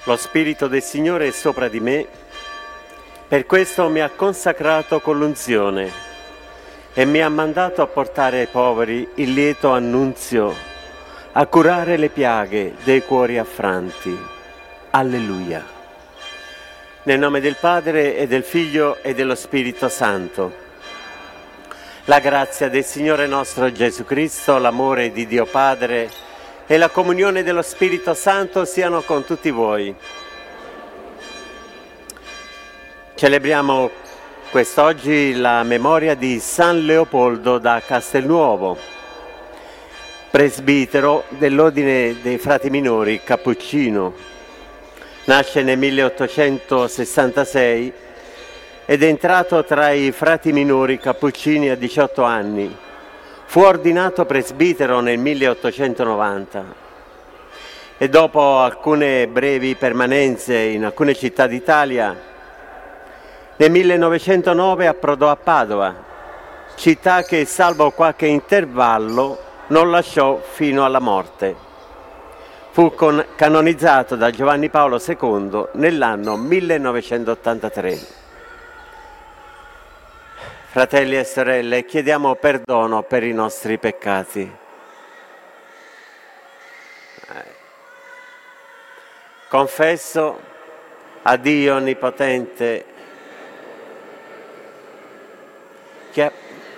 Lo Spirito del Signore è sopra di me, per questo mi ha consacrato con l'unzione e mi ha mandato a portare ai poveri il lieto annunzio, a curare le piaghe dei cuori affranti. Alleluia. Nel nome del Padre e del Figlio e dello Spirito Santo. La grazia del Signore nostro Gesù Cristo, l'amore di Dio Padre e la comunione dello Spirito Santo siano con tutti voi. Celebriamo quest'oggi la memoria di San Leopoldo da Castelnuovo, presbitero dell'Ordine dei Frati Minori Cappuccino. Nasce nel 1866 ed è entrato tra i frati minori cappuccini a 18 anni. Fu ordinato presbitero nel 1890 e dopo alcune brevi permanenze in alcune città d'Italia, nel 1909 approdò a Padova, città che, salvo qualche intervallo, non lasciò fino alla morte. Fu canonizzato da Giovanni Paolo II nell'anno 1983. Fratelli e sorelle, chiediamo perdono per i nostri peccati. Confesso a Dio Onnipotente che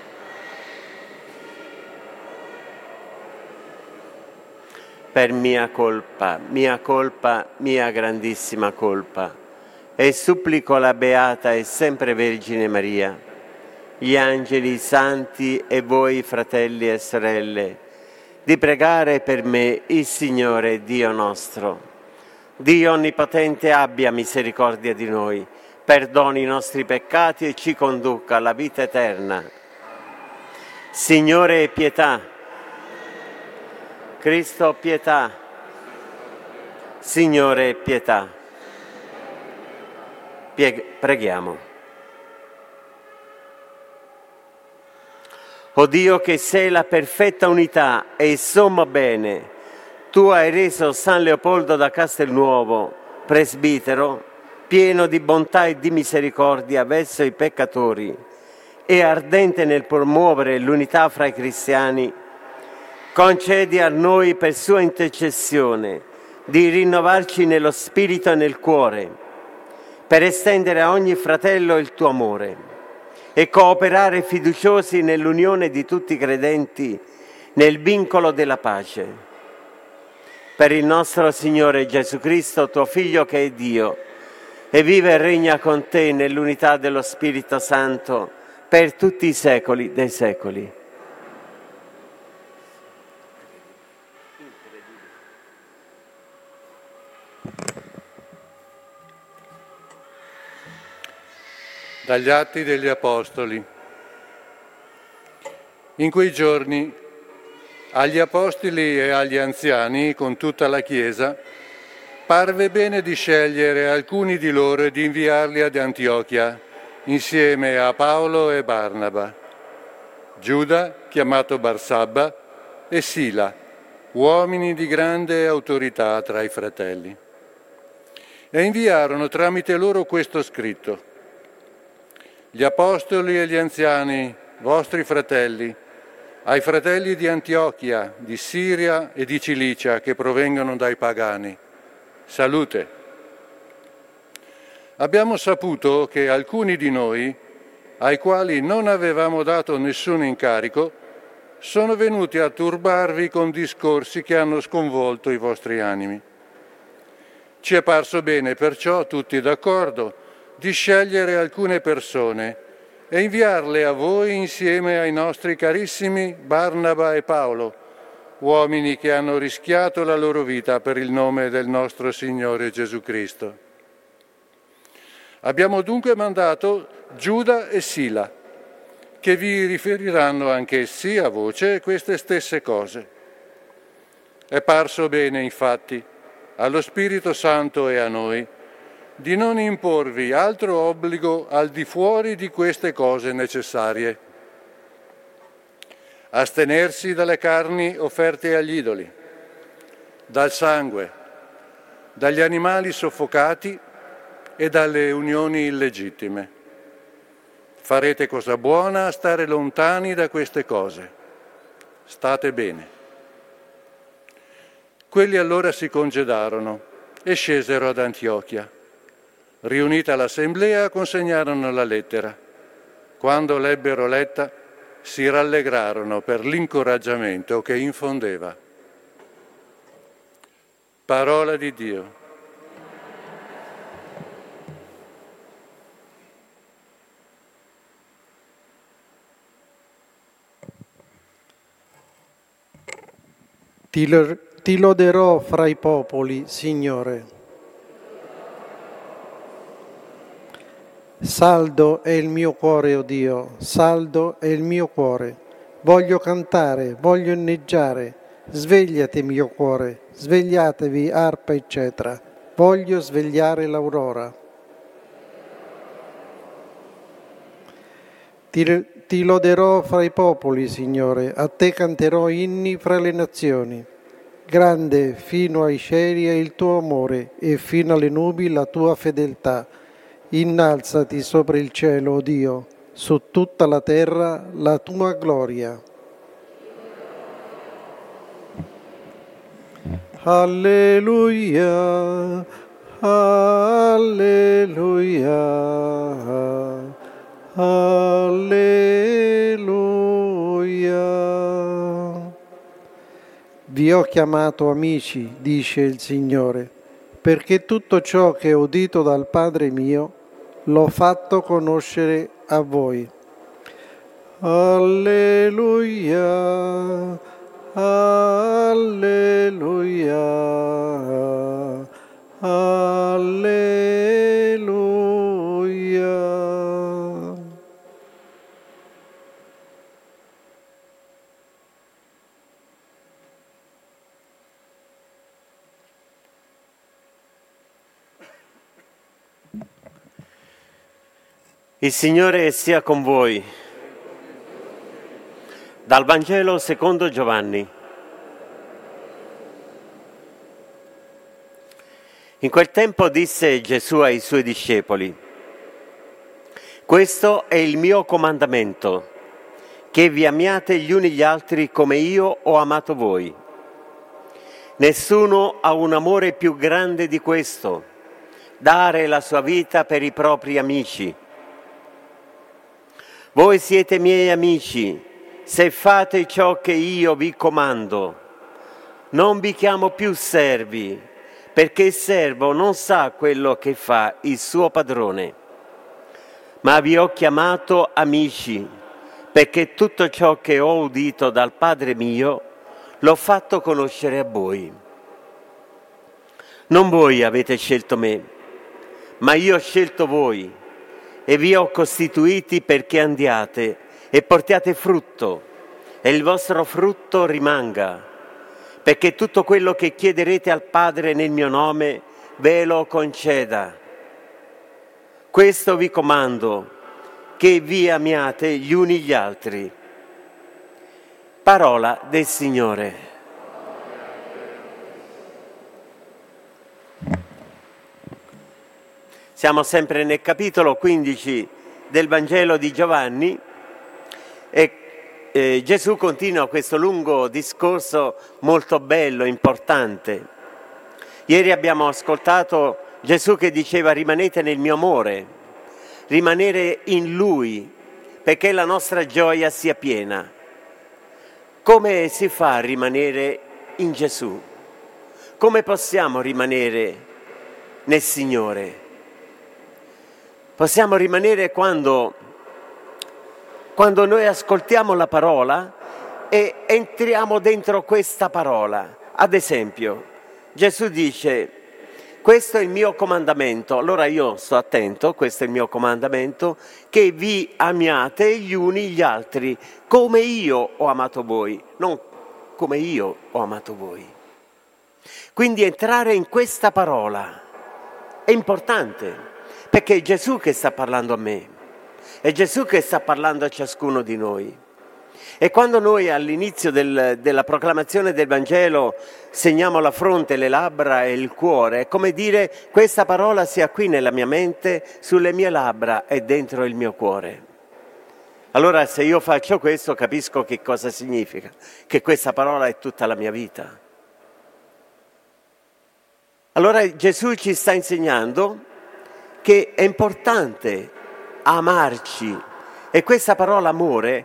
per mia colpa, mia grandissima colpa, e supplico la Beata e sempre Vergine Maria, gli angeli, i santi e voi fratelli e sorelle, di pregare per me il Signore Dio nostro. Dio Onnipotente abbia misericordia di noi, perdoni i nostri peccati e ci conduca alla vita eterna. Signore, pietà. Cristo, pietà. Signore, pietà. Preghiamo. O Dio, che sei la perfetta unità e il sommo bene, tu hai reso San Leopoldo da Castelnuovo, presbitero, pieno di bontà e di misericordia verso i peccatori e ardente nel promuovere l'unità fra i cristiani. Concedi a noi, per sua intercessione, di rinnovarci nello spirito e nel cuore, per estendere a ogni fratello il tuo amore e cooperare fiduciosi nell'unione di tutti i credenti nel vincolo della pace. Per il nostro Signore Gesù Cristo, tuo Figlio che è Dio, e vive e regna con te nell'unità dello Spirito Santo per tutti i secoli dei secoli. Dagli Atti degli Apostoli. In quei giorni agli Apostoli e agli anziani, con tutta la Chiesa, parve bene di scegliere alcuni di loro e di inviarli ad Antiochia, insieme a Paolo e Barnaba, Giuda, chiamato Barsabba, e Sila, uomini di grande autorità tra i fratelli. E inviarono tramite loro questo scritto: gli apostoli e gli anziani, vostri fratelli, ai fratelli di Antiochia, di Siria e di Cilicia che provengono dai pagani, salute. Abbiamo saputo che alcuni di noi, ai quali non avevamo dato nessun incarico, sono venuti a turbarvi con discorsi che hanno sconvolto i vostri animi. Ci è parso bene, perciò, tutti d'accordo, di scegliere alcune persone e inviarle a voi insieme ai nostri carissimi Barnaba e Paolo, uomini che hanno rischiato la loro vita per il nome del nostro Signore Gesù Cristo. Abbiamo dunque mandato Giuda e Sila, che vi riferiranno anch'essi a voce queste stesse cose. È parso bene, infatti, allo Spirito Santo e a noi, di non imporvi altro obbligo al di fuori di queste cose necessarie. Astenersi dalle carni offerte agli idoli, dal sangue, dagli animali soffocati e dalle unioni illegittime. Farete cosa buona a stare lontani da queste cose. State bene. Quelli allora si congedarono e scesero ad Antiochia. Riunita l'assemblea, consegnarono la lettera. Quando l'ebbero letta, si rallegrarono per l'incoraggiamento che infondeva. Parola di Dio. Ti loderò fra i popoli, Signore. Saldo è il mio cuore, o Dio, saldo è il mio cuore. Voglio cantare, voglio inneggiare. Svegliati, mio cuore, svegliatevi, arpa, eccetera. Voglio svegliare l'aurora. Ti loderò fra i popoli, Signore, a te canterò inni fra le nazioni. Grande fino ai cieli è il tuo amore e fino alle nubi la tua fedeltà. Innalzati sopra il cielo, o Dio, su tutta la terra la tua gloria. Alleluia, alleluia, alleluia. Vi ho chiamato amici, dice il Signore, perché tutto ciò che ho udito dal Padre mio l'ho fatto conoscere a voi. Alleluia, alleluia, alleluia. Il Signore sia con voi. Dal Vangelo secondo Giovanni. In quel tempo disse Gesù ai suoi discepoli: questo è il mio comandamento, che vi amiate gli uni gli altri come io ho amato voi. Nessuno ha un amore più grande di questo, dare la sua vita per i propri amici. Voi siete miei amici se fate ciò che io vi comando. Non vi chiamo più servi, perché il servo non sa quello che fa il suo padrone. Ma vi ho chiamato amici, perché tutto ciò che ho udito dal Padre mio l'ho fatto conoscere a voi. Non voi avete scelto me, ma io ho scelto voi e vi ho costituiti perché andiate e portiate frutto, e il vostro frutto rimanga, perché tutto quello che chiederete al Padre nel mio nome ve lo conceda. Questo vi comando, che vi amiate gli uni gli altri. Parola del Signore. Siamo sempre nel capitolo 15 del Vangelo di Giovanni e Gesù continua questo lungo discorso molto bello, importante. Ieri abbiamo ascoltato Gesù che diceva: rimanete nel mio amore, rimanere in Lui, perché la nostra gioia sia piena. Come si fa a rimanere in Gesù? Come possiamo rimanere nel Signore? Possiamo rimanere quando noi ascoltiamo la parola e entriamo dentro questa parola. Ad esempio, Gesù dice: questo è il mio comandamento. Allora io sto attento, questo è il mio comandamento, che vi amiate gli uni gli altri, come io ho amato voi, non come io ho amato voi. Quindi entrare in questa parola è importante, perché è Gesù che sta parlando a me, è Gesù che sta parlando a ciascuno di noi. E quando noi all'inizio della proclamazione del Vangelo segniamo la fronte, le labbra e il cuore, è come dire: questa parola sia qui nella mia mente, sulle mie labbra e dentro il mio cuore. Allora se io faccio questo capisco che cosa significa, che questa parola è tutta la mia vita. Allora Gesù ci sta insegnando che è importante amarci, e questa parola amore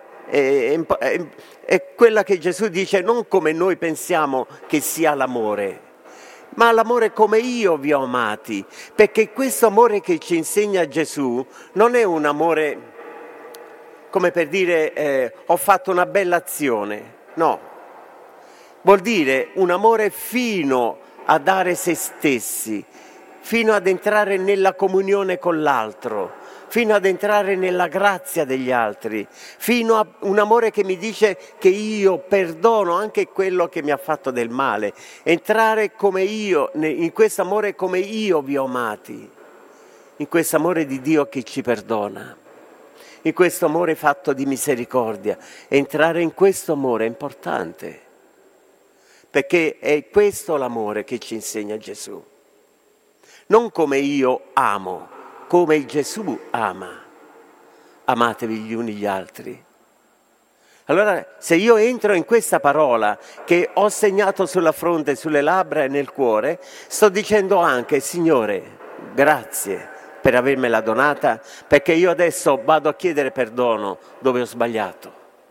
è quella che Gesù dice non come noi pensiamo che sia l'amore, ma l'amore come io vi ho amati, perché questo amore che ci insegna Gesù non è un amore come per dire ho fatto una bella azione, no, vuol dire un amore fino a dare se stessi, fino ad entrare nella comunione con l'altro, fino ad entrare nella grazia degli altri, fino a un amore che mi dice che io perdono anche quello che mi ha fatto del male, entrare come io, in questo amore come io vi ho amati, in questo amore di Dio che ci perdona, in questo amore fatto di misericordia. Entrare in questo amore è importante, perché è questo l'amore che ci insegna Gesù. Non come io amo, come Gesù ama. Amatevi gli uni gli altri. Allora, se io entro in questa parola che ho segnato sulla fronte, sulle labbra e nel cuore, sto dicendo anche: Signore, grazie per avermela donata, perché io adesso vado a chiedere perdono dove ho sbagliato.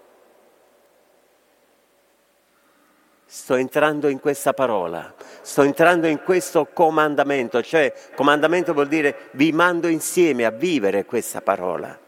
Sto entrando in questa parola, sto entrando in questo comandamento, cioè comandamento vuol dire vi mando insieme a vivere questa parola.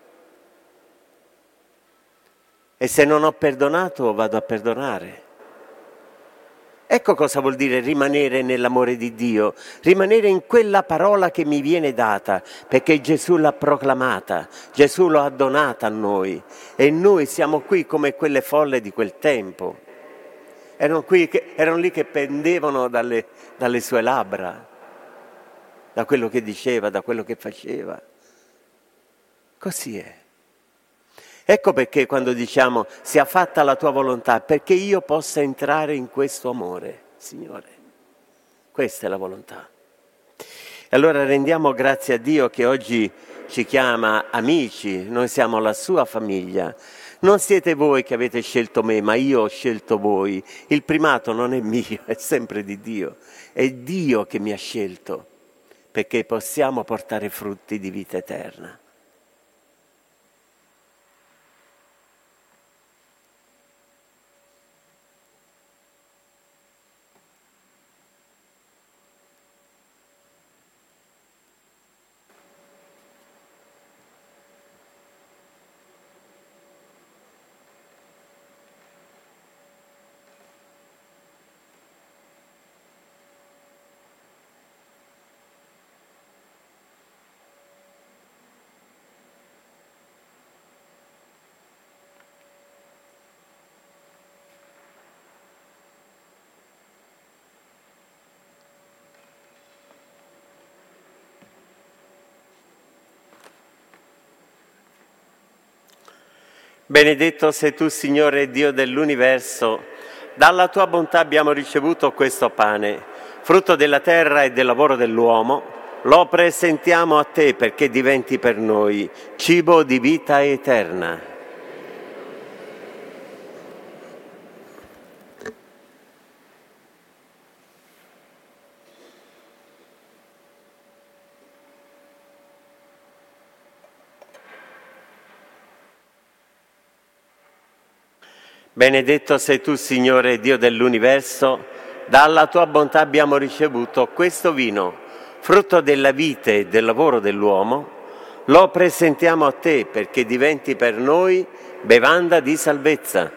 E se non ho perdonato vado a perdonare. Ecco cosa vuol dire rimanere nell'amore di Dio, rimanere in quella parola che mi viene data, perché Gesù l'ha proclamata, Gesù l'ha donata a noi e noi siamo qui come quelle folle di quel tempo. Erano lì che pendevano dalle sue labbra, da quello che diceva, da quello che faceva. Così è. Ecco perché quando diciamo sia fatta la tua volontà, perché io possa entrare in questo amore, Signore. Questa è la volontà. E allora rendiamo grazie a Dio che oggi ci chiama amici, noi siamo la sua famiglia. Non siete voi che avete scelto me, ma io ho scelto voi. Il primato non è mio, è sempre di Dio. È Dio che mi ha scelto, perché possiamo portare frutti di vita eterna. Benedetto sei tu, Signore Dio dell'universo, dalla tua bontà abbiamo ricevuto questo pane, frutto della terra e del lavoro dell'uomo, lo presentiamo a te perché diventi per noi cibo di vita eterna. Benedetto sei tu, Signore Dio dell'universo, dalla tua bontà abbiamo ricevuto questo vino, frutto della vite e del lavoro dell'uomo, lo presentiamo a te perché diventi per noi bevanda di salvezza.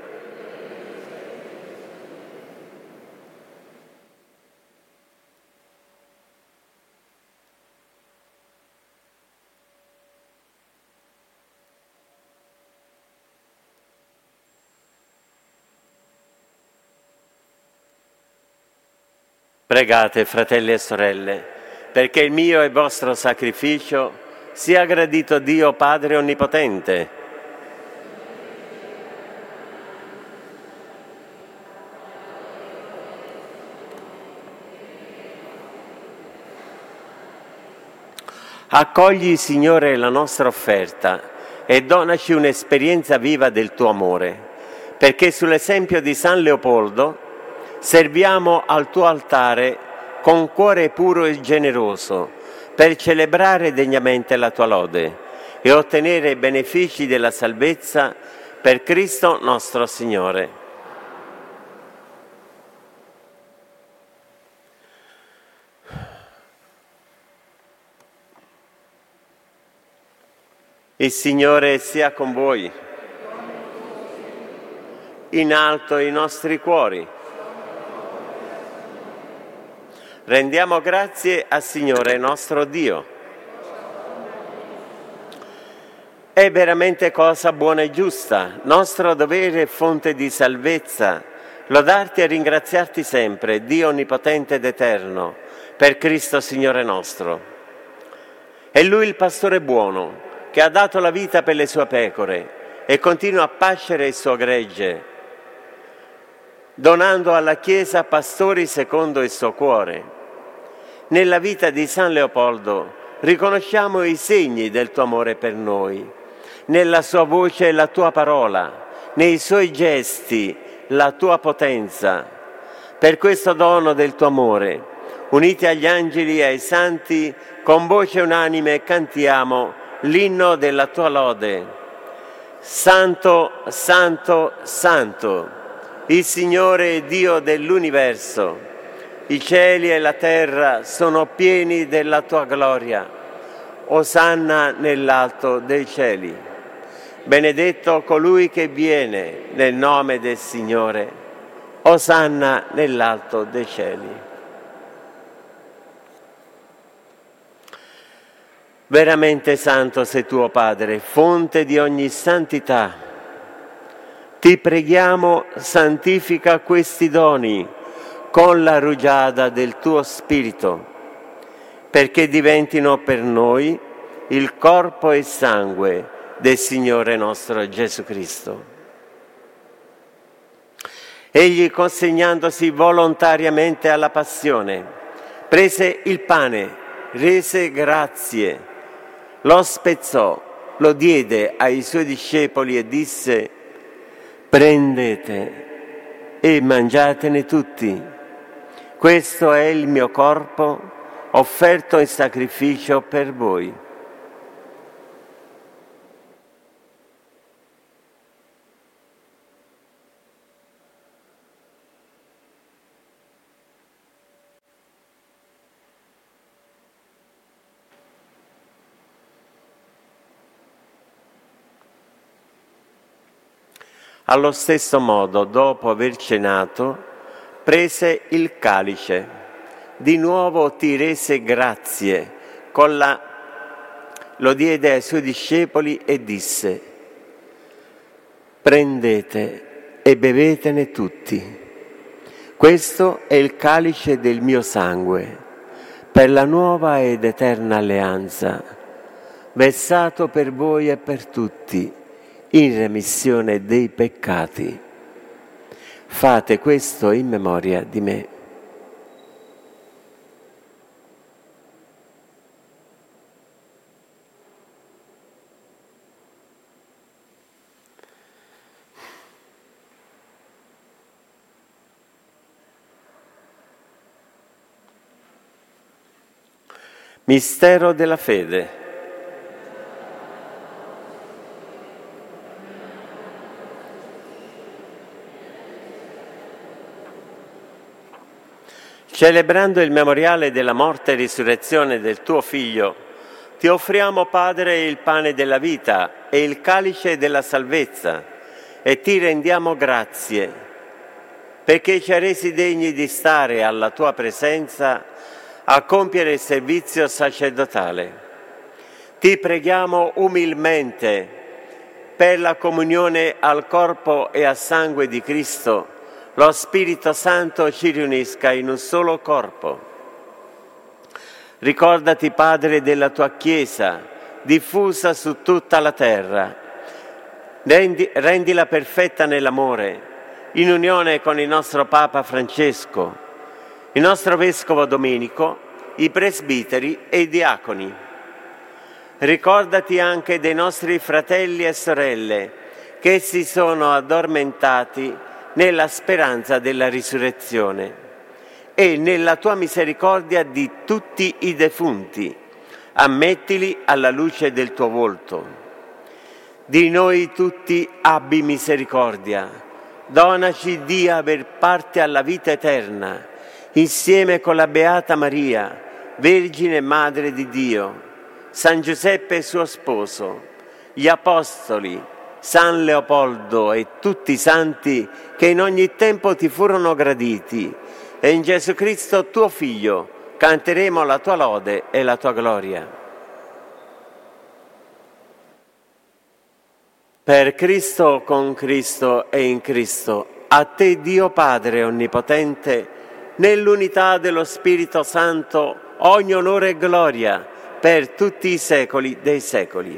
Pregate, fratelli e sorelle, perché il mio e vostro sacrificio sia gradito a Dio Padre Onnipotente. Accogli, Signore, la nostra offerta e donaci un'esperienza viva del tuo amore, perché sull'esempio di San Leopoldo serviamo al tuo altare con cuore puro e generoso per celebrare degnamente la tua lode e ottenere i benefici della salvezza per Cristo nostro Signore. Il Signore sia con voi. In alto i nostri cuori. Rendiamo grazie al Signore nostro Dio. È veramente cosa buona e giusta, nostro dovere e fonte di salvezza, lodarti e ringraziarti sempre, Dio onnipotente ed eterno, per Cristo Signore nostro. È Lui il pastore buono, che ha dato la vita per le sue pecore e continua a pascere il suo gregge, donando alla Chiesa pastori secondo il suo cuore. Nella vita di San Leopoldo riconosciamo i segni del tuo amore per noi, nella sua voce la tua parola, nei suoi gesti la tua potenza. Per questo dono del tuo amore, uniti agli angeli e ai santi, con voce unanime cantiamo l'inno della tua lode. Santo, santo, santo, il Signore Dio dell'universo. I cieli e la terra sono pieni della tua gloria. Osanna nell'alto dei cieli. Benedetto colui che viene nel nome del Signore. Osanna nell'alto dei cieli. Veramente santo sei tu, Padre, fonte di ogni santità. Ti preghiamo, santifica questi doni con la rugiada del tuo Spirito, perché diventino per noi il corpo e il sangue del Signore nostro Gesù Cristo. Egli, consegnandosi volontariamente alla passione, prese il pane, rese grazie, lo spezzò, lo diede ai suoi discepoli e disse: prendete e mangiatene tutti. Questo è il mio corpo offerto in sacrificio per voi. Allo stesso modo, dopo aver cenato, prese il calice. Di nuovo ti rese grazie, lo diede ai suoi discepoli e disse: prendete e bevetene tutti. Questo è il calice del mio sangue, per la nuova ed eterna alleanza, versato per voi e per tutti, in remissione dei peccati. Fate questo in memoria di me. Mistero della fede. Celebrando il memoriale della morte e risurrezione del tuo Figlio, ti offriamo, Padre, il pane della vita e il calice della salvezza e ti rendiamo grazie perché ci hai resi degni di stare alla tua presenza a compiere il servizio sacerdotale. Ti preghiamo umilmente per la comunione al corpo e al sangue di Cristo. Lo Spirito Santo ci riunisca in un solo corpo. Ricordati, Padre, della tua Chiesa, diffusa su tutta la terra. Rendila perfetta nell'amore, in unione con il nostro Papa Francesco, il nostro Vescovo Domenico, i presbiteri e i diaconi. Ricordati anche dei nostri fratelli e sorelle che si sono addormentati nella speranza della risurrezione e nella tua misericordia di tutti i defunti. Ammettili alla luce del tuo volto. Di noi tutti abbi misericordia. Donaci di aver parte alla vita eterna, insieme con la Beata Maria, Vergine Madre di Dio, San Giuseppe suo sposo, gli Apostoli, San Leopoldo e tutti i santi che in ogni tempo ti furono graditi, e in Gesù Cristo tuo Figlio canteremo la tua lode e la tua gloria. Per Cristo, con Cristo e in Cristo, a te Dio Padre Onnipotente, nell'unità dello Spirito Santo, ogni onore e gloria per tutti i secoli dei secoli.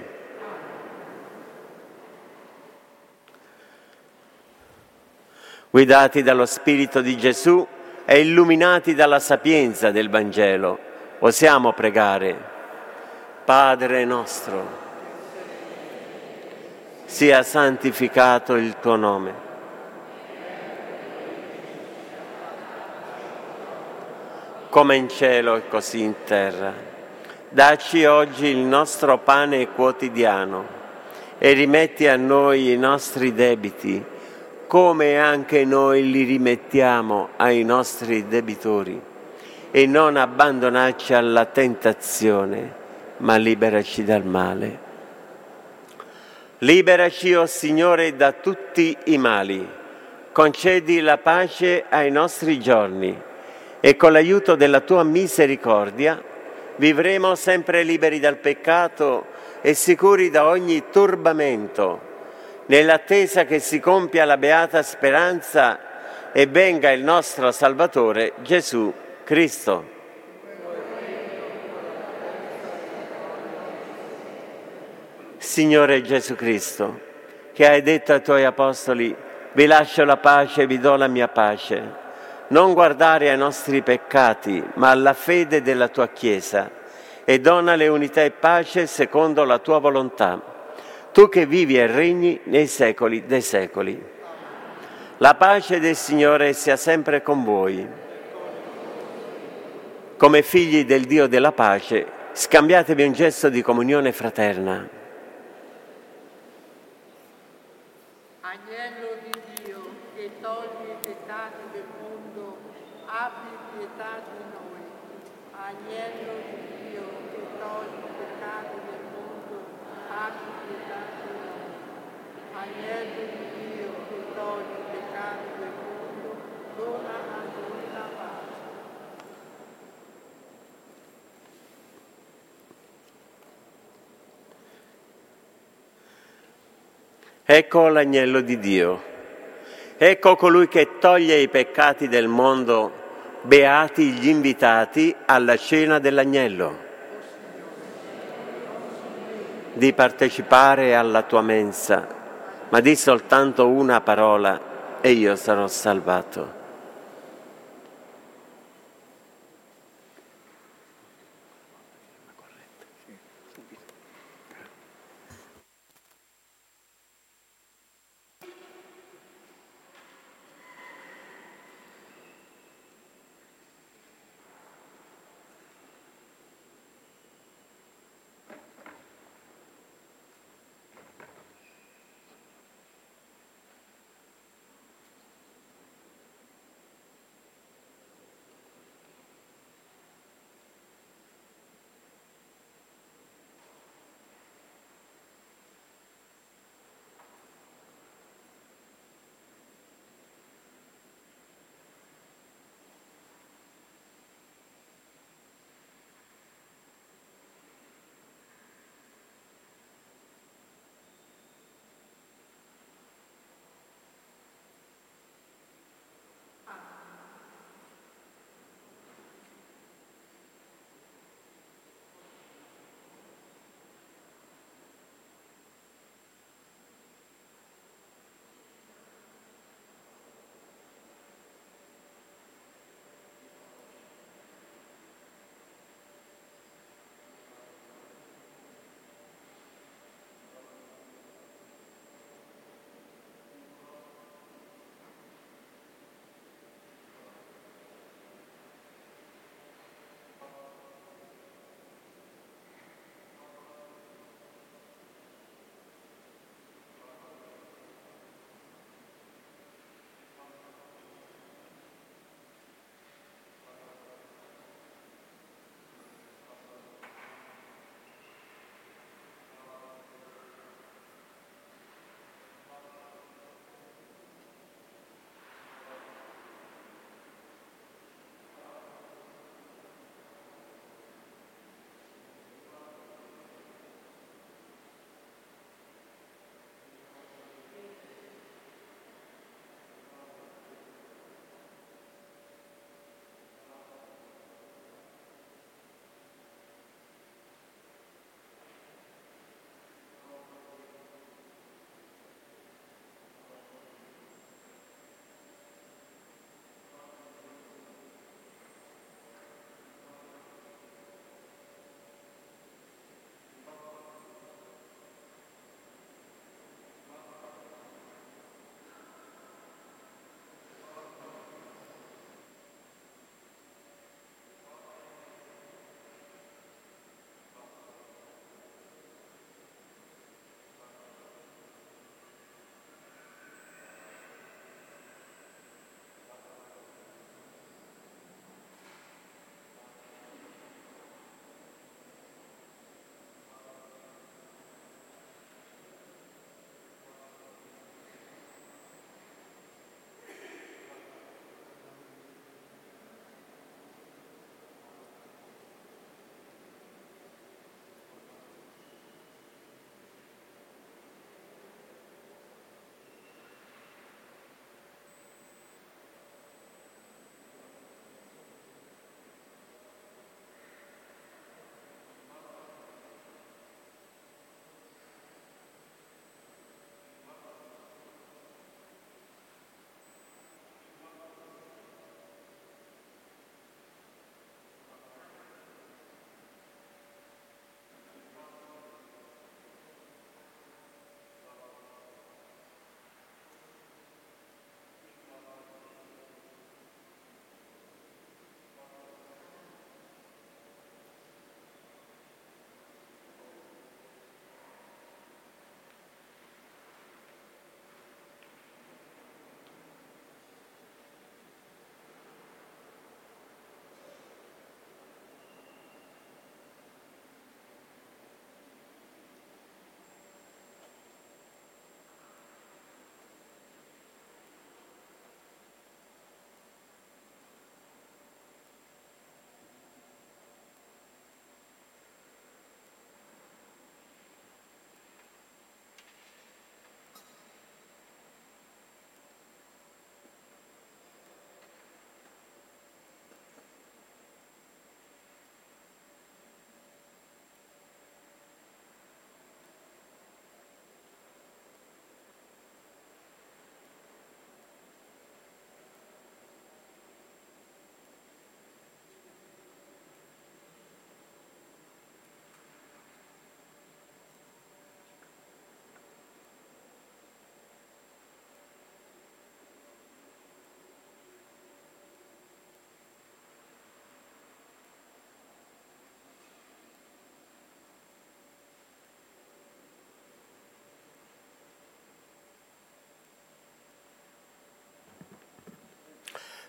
Guidati dallo Spirito di Gesù e illuminati dalla sapienza del Vangelo, osiamo pregare. Padre nostro, sia santificato il tuo nome. Come in cielo e così in terra. Dacci oggi il nostro pane quotidiano e rimetti a noi i nostri debiti, come anche noi li rimettiamo ai nostri debitori. E non abbandonarci alla tentazione, ma liberaci dal male. Liberaci, o Signore, da tutti i mali. Concedi la pace ai nostri giorni e con l'aiuto della tua misericordia vivremo sempre liberi dal peccato e sicuri da ogni turbamento, nell'attesa che si compia la beata speranza e venga il nostro Salvatore Gesù Cristo. Signore Gesù Cristo, che hai detto ai tuoi apostoli: vi lascio la pace e vi do la mia pace, non guardare ai nostri peccati, ma alla fede della tua Chiesa, e donale unità e pace secondo la tua volontà, tu che vivi e regni nei secoli dei secoli. La pace del Signore sia sempre con voi. Come figli del Dio della pace, scambiatevi un gesto di comunione fraterna. Agnello di Dio, che togli i peccati del mondo, abbi pietà di noi. Agnello di Dio, che togli i peccati del mondo, abbi pietà di noi. Agnello di Dio, che togli i peccati del mondo, dona a noi la pace. Ecco l'agnello di Dio, ecco colui che toglie i peccati del mondo, beati gli invitati alla cena dell'agnello. Di partecipare alla tua mensa, ma di soltanto una parola e io sarò salvato.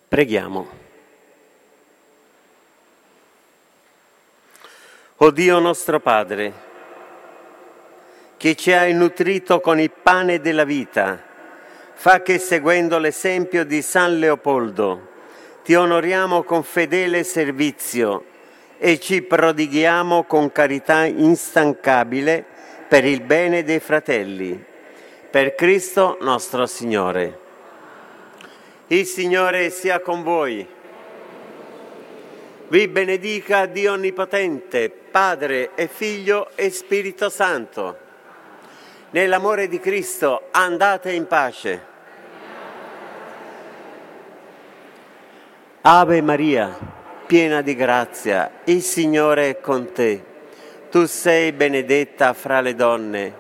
Preghiamo. O Dio nostro Padre, che ci hai nutrito con il pane della vita, fa che seguendo l'esempio di San Leopoldo ti onoriamo con fedele servizio e ci prodighiamo con carità instancabile per il bene dei fratelli. Per Cristo nostro Signore. Il Signore sia con voi. Vi benedica Dio Onnipotente, Padre e Figlio e Spirito Santo. Nell'amore di Cristo andate in pace. Ave Maria, piena di grazia, il Signore è con te. Tu sei benedetta fra le donne.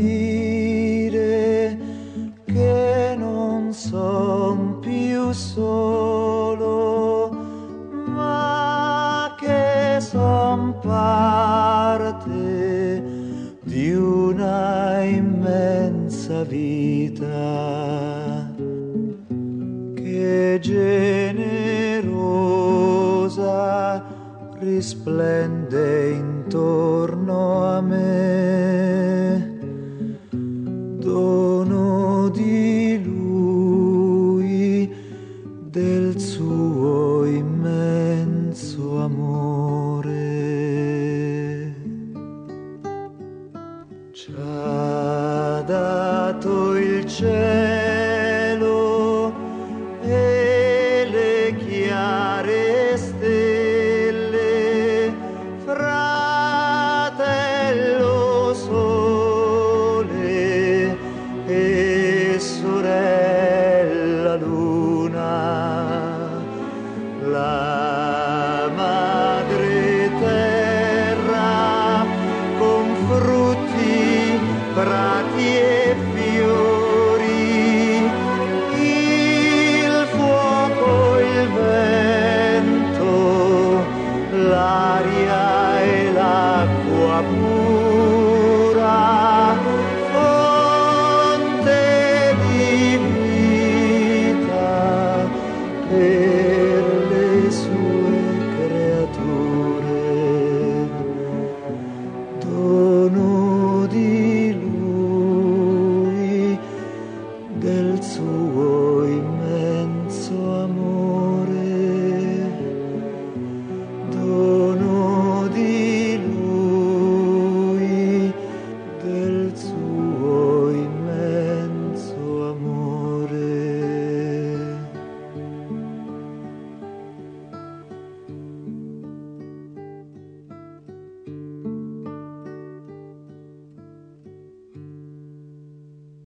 dire che non son più solo, ma che son parte di una immensa vita che generosa risplende intorno a me, dono di Lui, del suo immenso amore. Ci ha dato il cielo e le chiare stelle, fratello sole e sorella luna, la madre terra con frutti, prati e fiori,